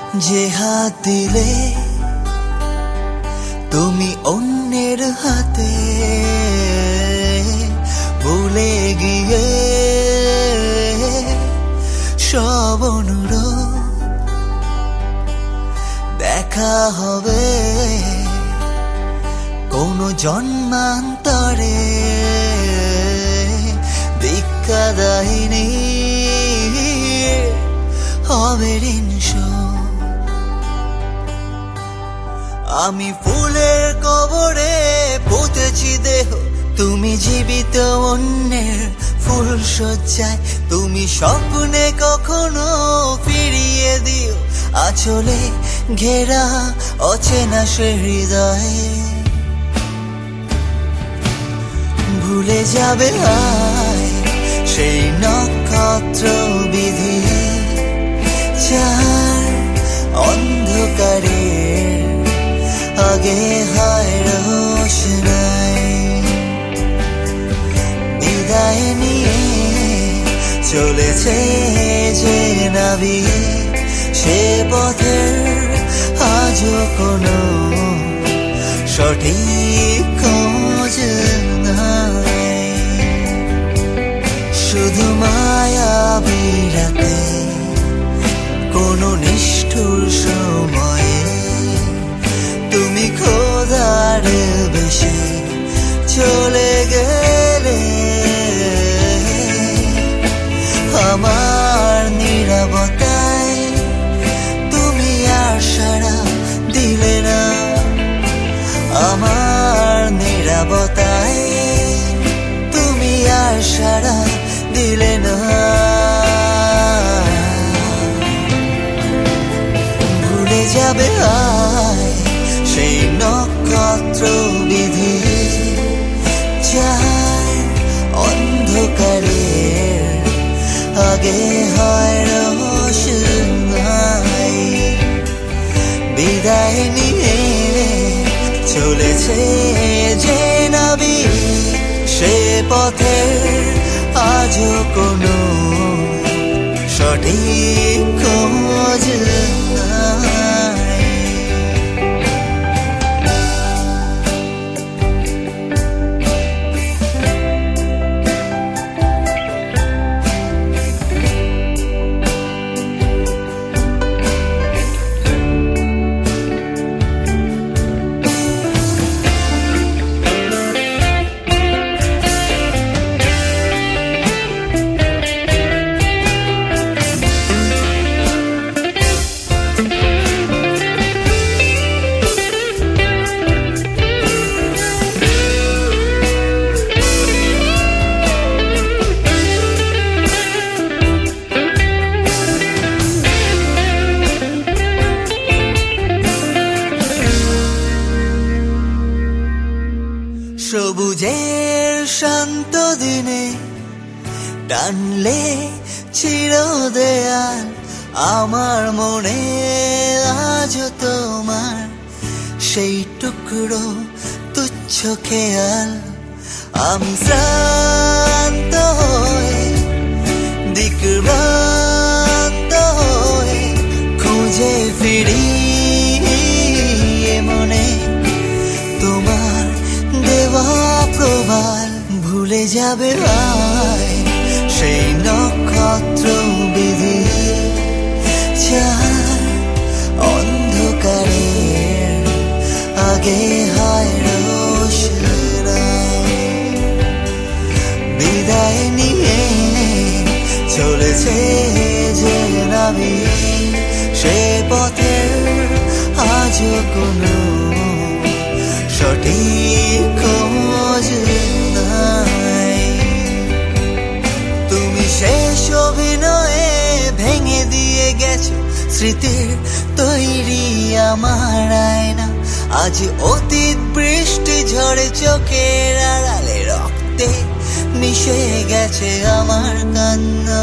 যে হাত দিলে তুমি অন্যের হাতে ভুলে গিয়ে সব অনুরোধ দেখা হবে কোনো জন্মান্তরে দীক্ষা দাহিনী হবে ঋণ শোধ। আমি ফুলের কবরে পুঁতেছি দেহ, তুমি জীবিত অন্যের ফুল সজ্জায়। তুমি স্বপ্নে কখনো ফিরিয়ে দিও আঁচলে ঘেরা অচেনা সে হৃদয়ে। ভুলে যাবে হায় সেই নক্ষত্র বিধি যার অন্ধকারে আগে হয় রোশনাই। বিদায় নিয়ে চলেছে যে নাবি, সে পথের আজও কোনো সঠিক খোঁজ নাই। শুধু মায়াবী রাতে কোনো নিষ্ঠুর সময়ে তুমি খোদার বেশি চলে গেলে। আমার নীরবতায় তুমি আর সাড়া দিলে না, আমার নীরবতায় তুমি আর সাড়া দিলে না। ভুলে যাবে হায় সেই নক্ষত্র বিধি যার অন্ধকারে আগে হয় রোশনাই। বিদায় নিয়ে চলেছে যে নাবি, সে পথের আজও কোনো সঠিক খোঁজ নাই। সবুজের শান্ত দিনে টানলে চির দেয়াল, আমার মনে আজ তোমার সেই টুকরো তুচ্ছ খেয়াল। আমি শ্রান্ত হয়ে দিকভ্রান্ত হয়ে খুঁজে ফিরি মনে তোমার দেওয়া প্রবাল। ভুলে যাবে হায় সেই নক্ষত্র বিধি যার অন্ধকারে আগে হয় রোশনাই। বিদায় নিয়ে চলেছে যে নাবি, সে পথের আজও কোনো সঠিক খোঁজ নাই। তুমি শেষ অভিনয়ে ভেঙে দিয়ে গেছো স্মৃতির তৈরি আমার আয়না। আজ অতীত বৃষ্টি ঝড়ে চোখের আড়ালে রক্তে মিশে গেছে আমার কান্না।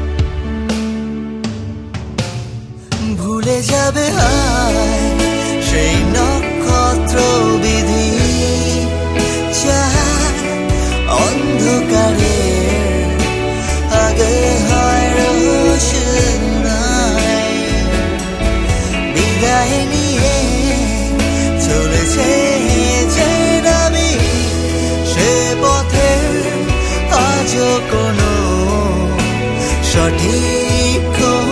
ভুলে যাবে হায় সেই নক্ষত্র বিধি যার অন্ধকারে আগে হয় রোশনাই। সঠিক